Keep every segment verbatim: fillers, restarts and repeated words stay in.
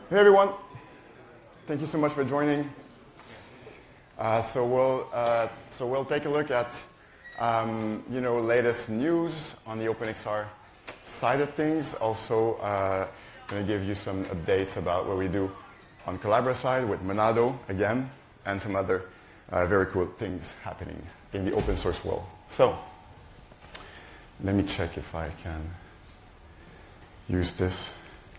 Hey everyone, thank you so much for joining. Uh, so we'll uh, so we'll take a look at um, you know latest news on the OpenXR side of things. Also, uh, going to give you some updates about what we do on Collabora side with Monado again, and some other uh, very cool things happening in the open source world. So let me check if I can use this.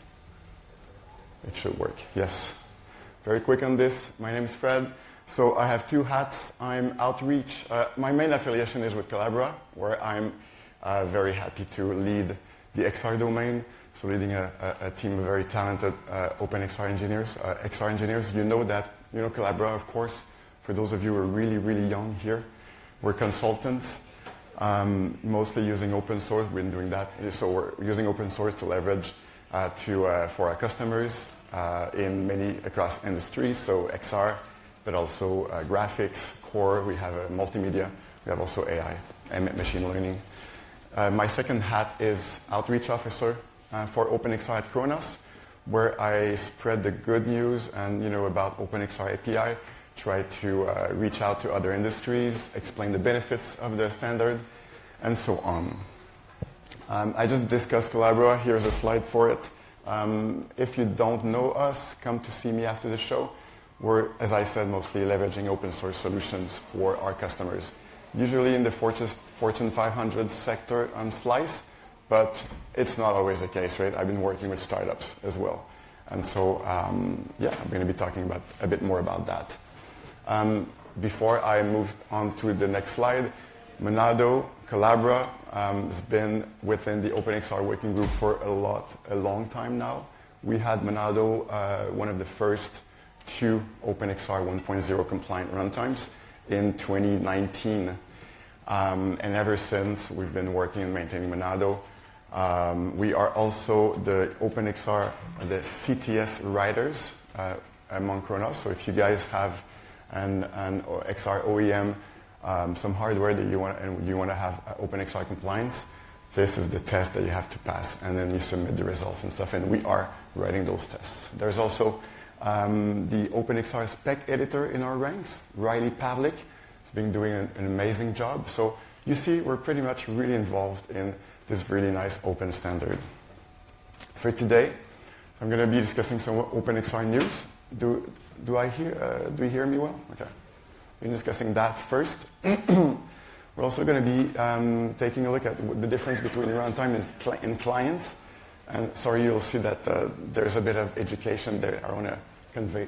It should work, yes. Very quick on this. My name is Fred. So I have two hats. I'm outreach. Uh, my main affiliation is with Collabora, where I'm uh, very happy to lead the X R domain. So leading a, a, a team of very talented uh, OpenXR engineers, uh, X R engineers. You know that, you know Collabora, of course. For those of you who are really, really young here, we're consultants, um, mostly using open source. We've been doing that. So we're using open source to leverage Uh, to, uh, for our customers uh, in many across industries, so X R, but also uh, graphics, core, we have a multimedia, we have also A I and machine learning. Uh, my second hat is outreach officer uh, for OpenXR at Khronos, where I spread the good news and you know about OpenXR A P I, try to uh, reach out to other industries, explain the benefits of the standard, and so on. Um, I just discussed Collabora. Here's a slide for it. Um, if you don't know us, come to see me after the show. We're, as I said, mostly leveraging open source solutions for our customers. Usually in the Fortune five hundred sector on Slice, but it's not always the case, right? I've been working with startups as well. And so, um, yeah, I'm going to be talking about a bit more about that. Um, before I move on to the next slide, Monado, Collabora um, has been within the OpenXR working group for a lot, a long time now. We had Monado, uh, one of the first two OpenXR one point oh compliant runtimes in twenty nineteen. Um, and ever since, we've been working and maintaining Monado. Um, we are also the OpenXR, the C T S writers uh, among Khronos. So if you guys have an, an X R O E M, Um, some hardware that you want and you want to have uh, OpenXR compliance, this is the test that you have to pass, and then you submit the results and stuff, and we are writing those tests. There's also um, the OpenXR spec editor in our ranks, Riley Pavlik, has been doing an, an amazing job. So you see, we're pretty much really involved in this really nice open standard. For today, I'm going to be discussing some OpenXR news. Do do I hear? Uh, do you hear me well? Okay. We're discussing that first. We're also going to be um, taking a look at the difference between runtime and clients. And sorry, you'll see that uh, there's a bit of education there I want to convey.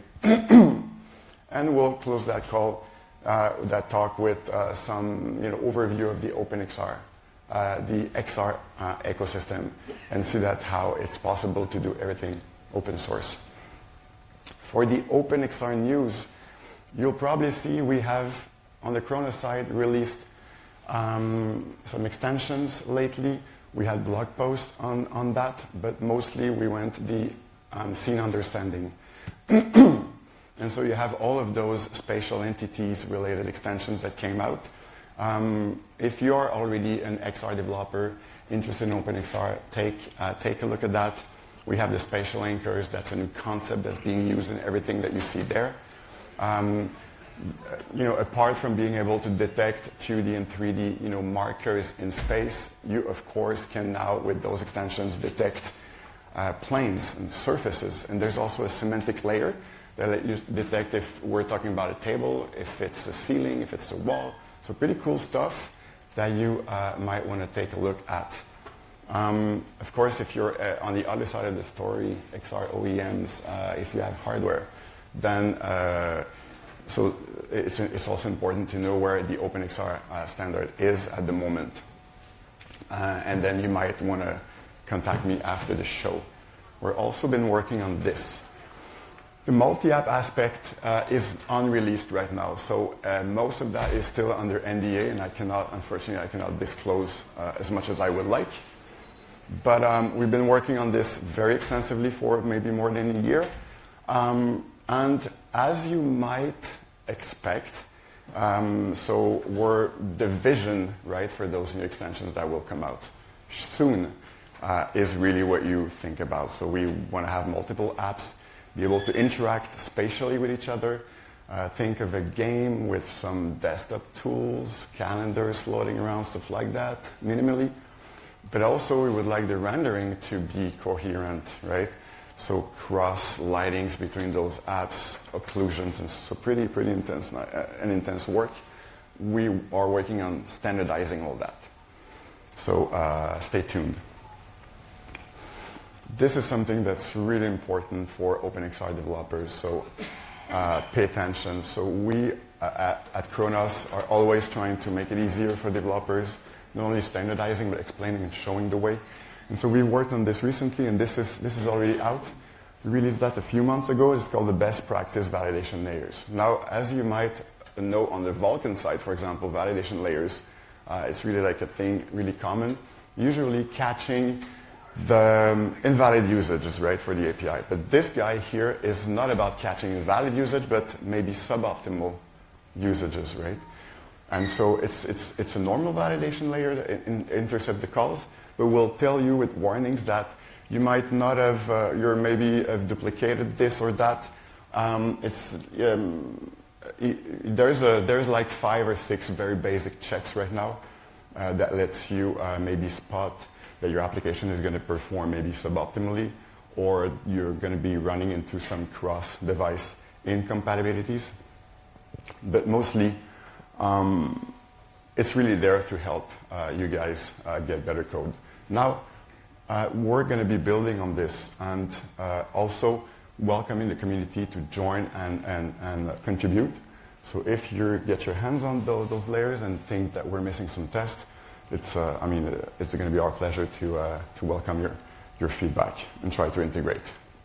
And we'll close that call, uh, that talk with uh, some you know, overview of the OpenXR, uh, the X R uh, ecosystem, and see that how it's possible to do everything open source. For the OpenXR news, you'll probably see we have, on the Khronos side, released um, some extensions lately. We had blog posts on, on that, but mostly we went the um, scene understanding. And so you have all of those spatial entities related extensions that came out. Um, if you are already an X R developer interested in OpenXR, take, uh, take a look at that. We have the spatial anchors. That's a new concept that's being used in everything that you see there. Um, you know, apart from being able to detect two D and three D, you know, markers in space, you of course can now, with those extensions, detect uh, planes and surfaces. And there's also a semantic layer that let you detect if we're talking about a table, if it's a ceiling, if it's a wall. So pretty cool stuff that you uh, might want to take a look at. Um, of course, if you're uh, on the other side of the story, X R O E Ms, uh, if you have hardware, then uh, so it's, it's also important to know where the OpenXR uh, standard is at the moment. Uh, and then you might want to contact me after the show. We've also been working on this. The multi-app aspect uh, is unreleased right now, so uh, most of that is still under N D A, and I cannot, unfortunately, I cannot disclose uh, as much as I would like. But um, we've been working on this very extensively for maybe more than a year. Um, And as you might expect, um, so we're the vision, right, for those new extensions that will come out soon uh, is really what you think about. So we want to have multiple apps be able to interact spatially with each other. Uh, think of a game with some desktop tools, calendars floating around, stuff like that, minimally. But also we would like the rendering to be coherent, right? So cross lightings between those apps, occlusions, and so pretty, pretty intense, uh, an intense work. We are working on standardizing all that. So uh, stay tuned. This is something that's really important for OpenXR developers, so uh, pay attention. So we uh, at, at Khronos are always trying to make it easier for developers, not only standardizing, but explaining and showing the way. And so we worked on this recently, and this is, this is already out. We released that a few months ago. It's called the best practice validation layers. Now, as you might know, on the Vulkan side, for example, validation layers, uh, it's really like a thing, really common, usually catching the um, invalid usages, right, for the A P I. But this guy here is not about catching invalid usage, but maybe suboptimal usages, right? And so it's, it's, it's a normal validation layer that in, in, intercept the calls, but will tell you with warnings that you might not have, uh, you're maybe have duplicated this or that. Um, it's, um, there's, a, there's like five or six very basic checks right now uh, that lets you uh, maybe spot that your application is going to perform maybe suboptimally, or you're going to be running into some cross-device incompatibilities. But mostly, um, it's really there to help uh, you guys uh, get better code. Now, uh, we're going to be building on this and uh, also welcoming the community to join and, and, and uh, contribute. So if you get your hands on those, those layers and think that we're missing some tests, it's, uh, I mean, it's going to be our pleasure to, uh, to welcome your, your feedback and try to integrate.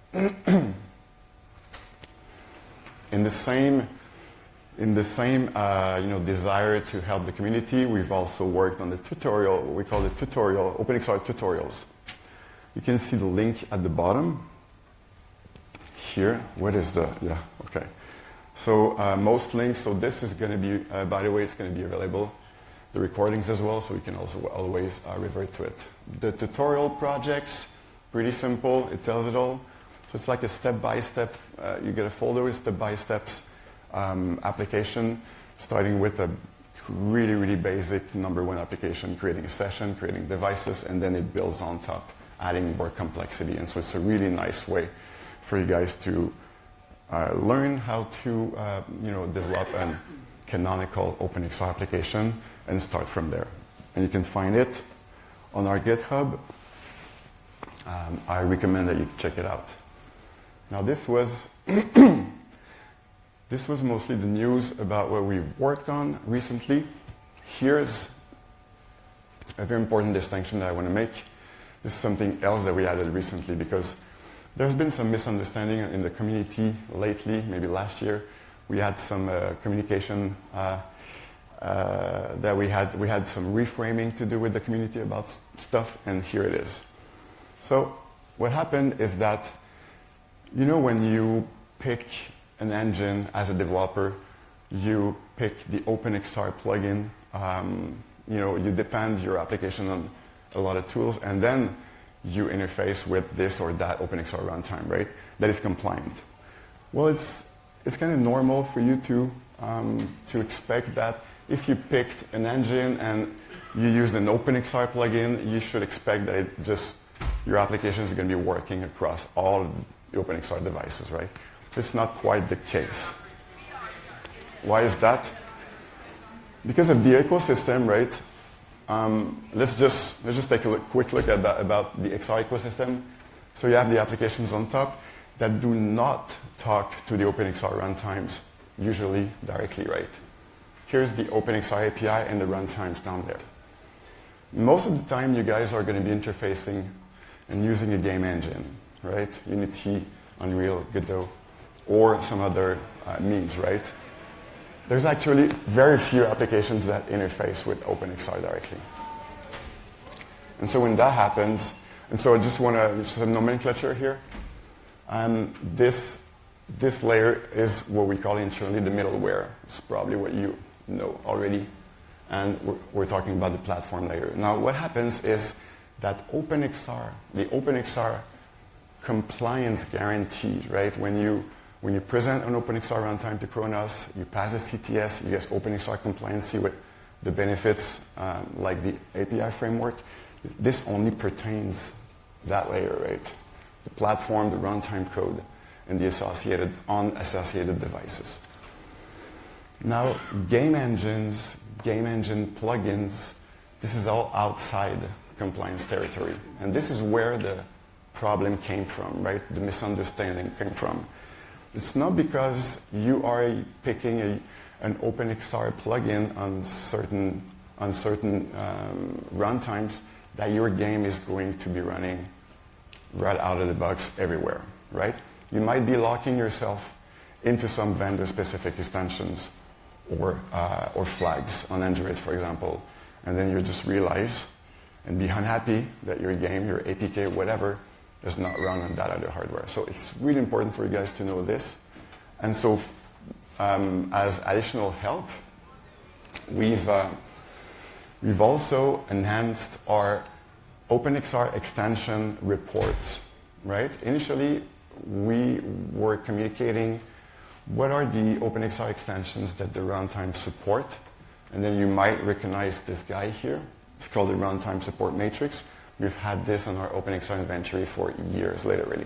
In the same In the same uh, you know, desire to help the community, we've also worked on the tutorial, what we call the tutorial, OpenXR tutorials. You can see the link at the bottom here. What is the, yeah, okay. So uh, most links, so this is going to be, uh, by the way, it's going to be available, the recordings as well, so you can also always uh, revert to it. The tutorial projects, pretty simple, it tells it all. So it's like a step-by-step, uh, you get a folder with step-by-steps. Um, application, starting with a really, really basic number one application, creating a session, creating devices, and then it builds on top, adding more complexity. And so it's a really nice way for you guys to uh, learn how to uh, you know, develop a canonical OpenXR application and start from there. And you can find it on our GitHub. Um, I recommend that you check it out. Now this was This was mostly the news about what we've worked on recently. Here's a very important distinction that I want to make. This is something else that we added recently because there's been some misunderstanding in the community lately, maybe last year. We had some uh, communication uh, uh, that we had, we had some reframing to do with the community about stuff, and here it is. So what happened is that, you know, when you pick an engine as a developer, you pick the OpenXR plugin, um, you know, you depend your application on a lot of tools, and then you interface with this or that OpenXR runtime, right? That is compliant. Well, it's, it's kind of normal for you to, um, to expect that if you picked an engine and you used an OpenXR plugin, you should expect that it just, your application is going to be working across all the OpenXR devices, right? It's not quite the case. Why is that? Because of the ecosystem, right? Um, let's just let's just take a look, quick look at that, about the X R ecosystem. So you have the applications on top that do not talk to the OpenXR runtimes, usually directly, right? Here's the OpenXR A P I and the runtimes down there. Most of the time, you guys are going to be interfacing and using a game engine, right? Unity, Unreal, Godot, or some other uh, means, right? There's actually very few applications that interface with OpenXR directly. And so when that happens, and so I just want to, just some nomenclature here. Um, this, this layer is what we call internally the middleware. It's probably what you know already. And we're, we're talking about the platform layer. Now what happens is that OpenXR, the OpenXR compliance guarantee, right? When you when you present an OpenXR runtime to Khronos, you pass a C T S, you get OpenXR compliancy with the benefits um, like the A P I framework. This only pertains that layer, right? The platform, the runtime code, and the associated unassociated devices. Now, game engines, game engine plugins, this is all outside compliance territory. And this is where the problem came from, right? The misunderstanding came from. It's not because you are picking a, an OpenXR plugin on certain, on certain um, runtimes that your game is going to be running right out of the box everywhere, right? You might be locking yourself into some vendor-specific extensions or, uh, or flags on Nginx, for example, and then you just realize and be unhappy that your game, your A P K, whatever, does not run on that other hardware. So it's really important for you guys to know this. And so um, as additional help, we've, uh, we've also enhanced our OpenXR extension reports, right? Initially, we were communicating what are the OpenXR extensions that the runtime support, and then you might recognize this guy here. It's called the runtime support matrix. We've had this on our OpenXR inventory for years literally.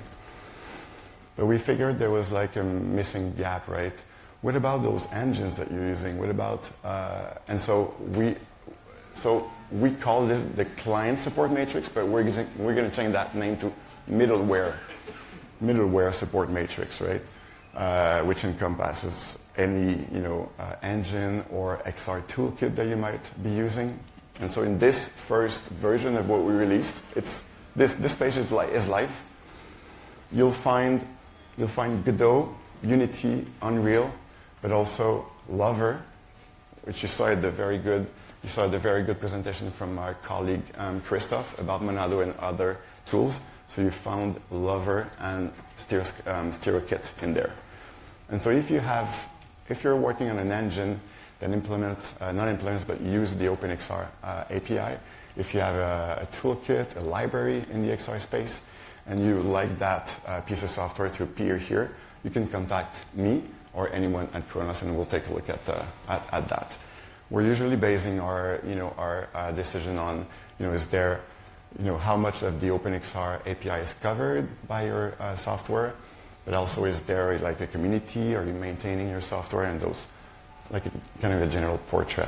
But we figured there was like a missing gap, right? What about those engines that you're using? What about, uh, and so we, so we call this the client support matrix, but we're going we're going to change that name to middleware, middleware support matrix, right? Uh, which encompasses any, you know, uh, engine or X R toolkit that you might be using. And so in this first version of what we released, it's this this page is, li is live. You'll find you'll find Godot, Unity, Unreal, but also Lover, which you saw at the very good you saw the very good presentation from our colleague um, Christoph about Monado and other tools. So you found Lover and Stereo, um, StereoKit in there. And so if you have, if you're working on an engine that implements, uh, not implements, but use the OpenXR uh, A P I, if you have a, a toolkit, a library in the X R space, and you like that uh, piece of software to appear here, you can contact me or anyone at Khronos, and we'll take a look at, uh, at, at that. We're usually basing our, you know, our uh, decision on, you know, is there, you know, how much of the OpenXR A P I is covered by your uh, software, but also is there like a community, are you maintaining your software, and those, like a, kind of a general portrait.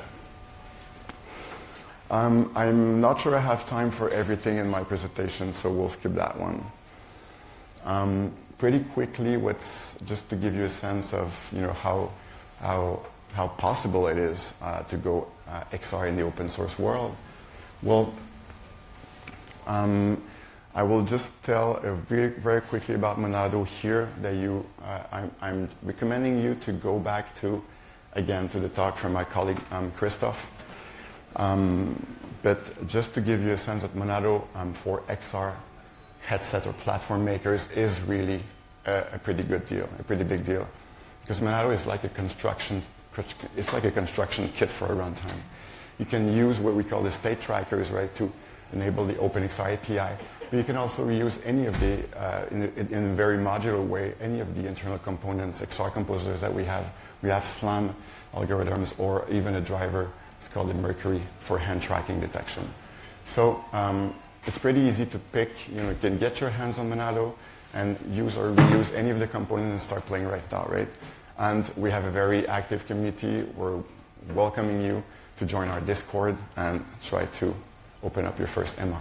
Um, I'm not sure I have time for everything in my presentation, so we'll skip that one. Um, pretty quickly, what's, just to give you a sense of, you know, how, how, how possible it is uh, to go uh, X R in the open source world. Well, Um, I will just tell uh, very, very quickly about Monado here that you, uh, I'm, I'm recommending you to go back to, again, to the talk from my colleague um, Christoph. Um, but just to give you a sense that Monado um, for X R headset or platform makers is really a, a pretty good deal, a pretty big deal. Because Monado is like a construction, it's like a construction kit for a runtime. You can use what we call the state trackers, right, to enable the OpenXR A P I. But you can also use any of the, uh, in, a, in a very modular way, any of the internal components, X R composers that we have. We have SLAM algorithms or even a driver, it's called the Mercury, for hand tracking detection. So um, it's pretty easy to pick, you know, you can get your hands on Monado and use or reuse any of the components and start playing right now, right? And we have a very active community. We're welcoming you to join our Discord and try to open up your first M R.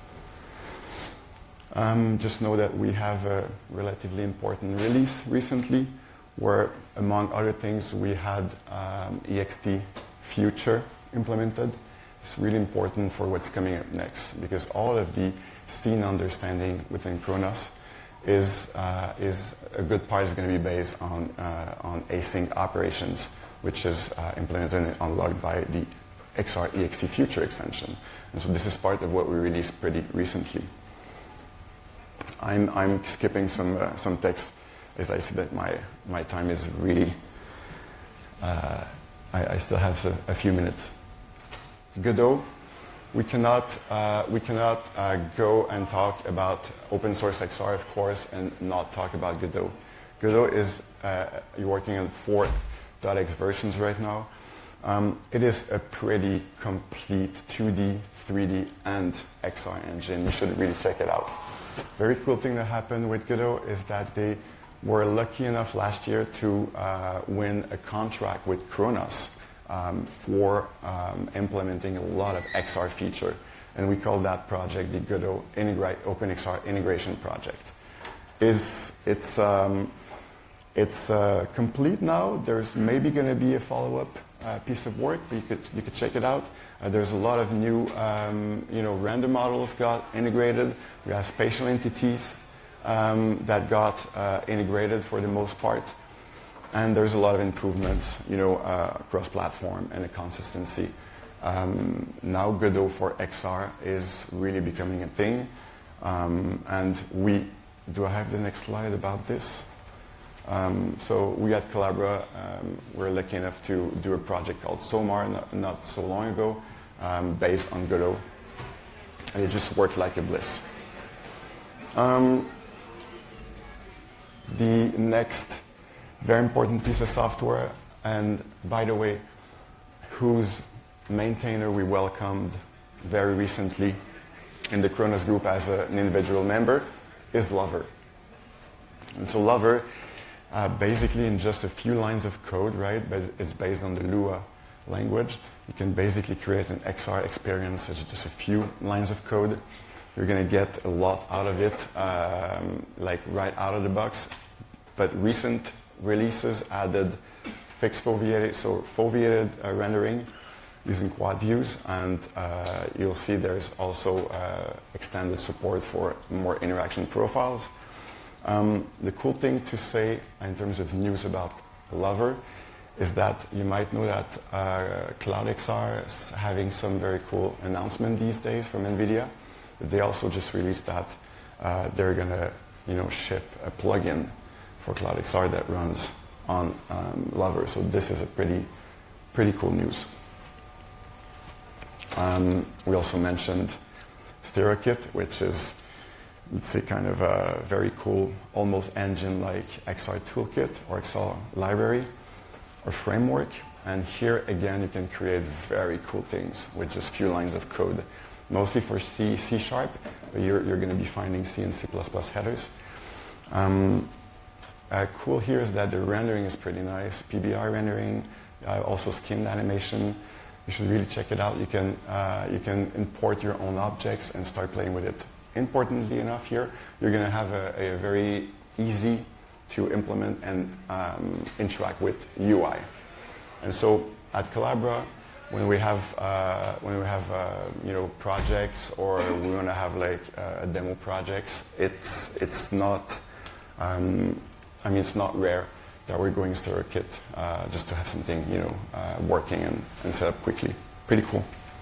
Um, just know that we have a relatively important release recently where, among other things, we had um, E X T Future implemented. It's really important for what's coming up next because all of the scene understanding within Khronos is, uh, is a good part is going to be based on, uh, on async operations, which is uh, implemented and unlocked by the X R E X T Future extension. And so this is part of what we released pretty recently. I'm, I'm skipping some, uh, some text as I see that my, my time is really, uh, I, I still have a, a few minutes. Godot, we cannot, uh, we cannot uh, go and talk about open source X R, of course, and not talk about Godot. Godot is uh, you're working on four .x versions right now. Um, it is a pretty complete two D, three D, and X R engine. You should really check it out. Very cool thing that happened with Godot is that they were lucky enough last year to uh, win a contract with Kronos um, for um, implementing a lot of X R feature. And we call that project the Godot Integrate OpenXR Integration Project. It's, it's, um, it's uh, complete now. There's maybe going to be a follow-up uh, piece of work, but you could, you could check it out. Uh, there's a lot of new um, you know, render models got integrated. We have spatial entities um, that got uh, integrated for the most part. And there's a lot of improvements you know, uh, cross-platform and a consistency. Um, now Godot for X R is really becoming a thing. Um, and we, do I have the next slide about this? Um, so we at Collabra, um, we're lucky enough to do a project called SOMAR not, not so long ago, um, based on Godot. And it just worked like a bliss. Um, the next very important piece of software, and by the way, whose maintainer we welcomed very recently in the Kronos group as a, an individual member, is Lover. And so Lover, uh, basically in just a few lines of code, right, but it's based on the Lua language, you can basically create an X R experience with just a few lines of code. You're going to get a lot out of it, um, like right out of the box. But recent releases added fixed foveated, so foveated uh, rendering using quad views, and uh, you'll see there's also uh, extended support for more interaction profiles. Um, the cool thing to say in terms of news about Lover is that you might know that uh, CloudXR is having some very cool announcement these days from NVIDIA. They also just released that uh, they're going to you know, ship a plugin for CloudXR that runs on um, Lover. So this is a pretty, pretty cool news. Um, we also mentioned StereoKit, which is, let's say, kind of a very cool, almost engine-like X R toolkit or X R library or framework. And here, again, you can create very cool things with just few lines of code, mostly for C, C Sharp, but you're, you're going to be finding C and C plus plus headers. Um, uh, cool here is that the rendering is pretty nice, P B R rendering, uh, also skinned animation. You should really check it out. You can, uh, you can import your own objects and start playing with it. Importantly enough here, you're going to have a, a very easy to implement and um, interact with U I. And so at Collabra, when we have, uh, when we have uh, you know, projects or we want to have like uh, demo projects, it's, it's not, um, I mean, it's not rare that we're going StereoKit uh, just to have something, you know, uh, working and, and set up quickly. Pretty cool.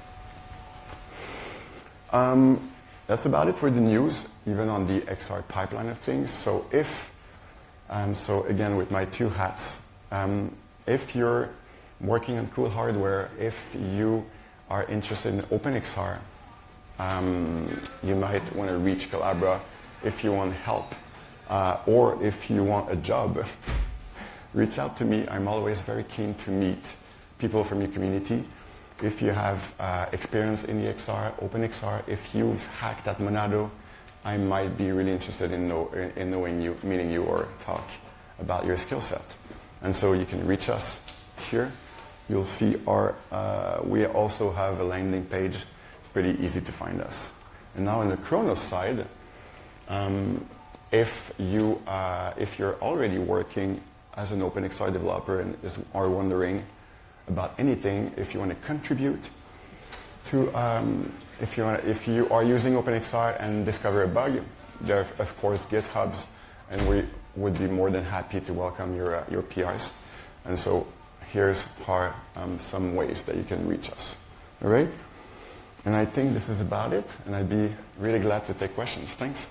Um, that's about it for the news, even on the X R pipeline of things. So if, um, so again with my two hats, um, if you're working on cool hardware, if you are interested in OpenXR, um, you might want to reach Collabra if you want help, uh, or if you want a job. Reach out to me. I'm always very keen to meet people from your community. If you have uh, experience in the X R, OpenXR, if you've hacked at Monado, I might be really interested in, know, in, in knowing you, meeting you, or talk about your skill set. And so you can reach us here. You'll see our, uh, we also have a landing page. It's pretty easy to find us. And now on the Kronos side, um, if, you, uh, if you're already working as an OpenXR developer and is, are wondering about anything, if you want to contribute to, um, if, you want, if you are using OpenXR and discover a bug, there are, of course, GitHubs, and we would be more than happy to welcome your, uh, your P Rs. And so here's are, um, some ways that you can reach us. All right? And I think this is about it, and I'd be really glad to take questions. Thanks.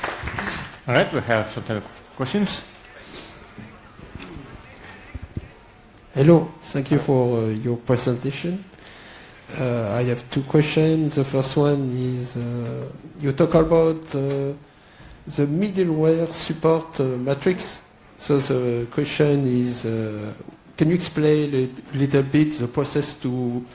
All right, we have some questions. Hello, thank you for uh, your presentation. Uh, I have two questions. The first one is, uh, you talk about uh, the middleware support uh, matrix. So the question is, uh, can you explain a little bit the process to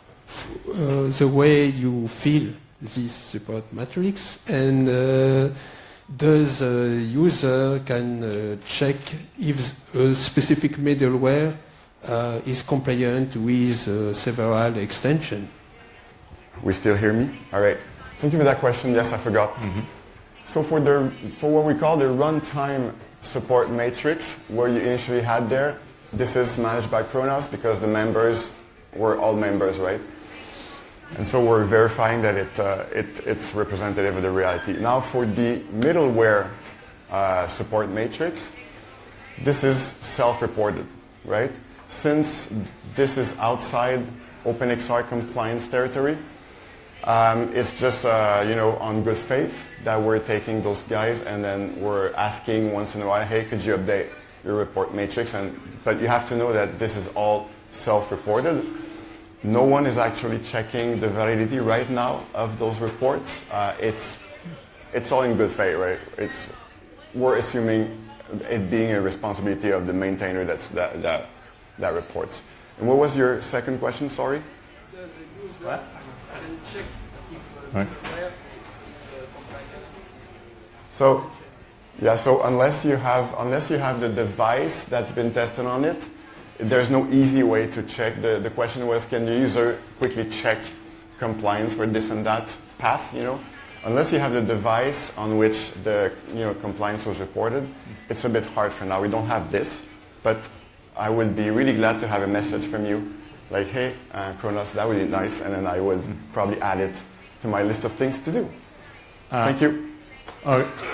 uh, the way you fill this support matrix? And uh, does a user can uh, check if a specific middleware uh, is compliant with uh, several extensions? We still hear me? All right. Thank you for that question. Yes, I forgot. Mm-hmm. So for the for what we call the runtime support matrix, where you initially had there, this is managed by Khronos because the members were all members, right? And so we're verifying that it, uh, it it's representative of the reality. Now for the middleware uh, support matrix, this is self-reported, right? Since this is outside OpenXR compliance territory, um, it's just uh, you know on good faith that we're taking those guys and then we're asking once in a while, hey, could you update your report matrix? And but you have to know that this is all self-reported. No one is actually checking the validity right now of those reports. Uh, it's it's all in good faith, right? It's we're assuming it being a responsibility of the maintainer that's, that that that reports. And what was your second question? Sorry. Does the user What? can check if uh, Right. middleware is uh, compliant? So, yeah. So unless you have unless you have the device that's been tested on it, there's no easy way to check. The the question was, can the user quickly check compliance for this and that path? You know, unless you have the device on which the you know compliance was reported, it's a bit hard for now. We don't have this, but I would be really glad to have a message from you, like, hey, uh, Khronos, that would be nice, and then I would probably add it to my list of things to do. Uh, Thank you. Oh,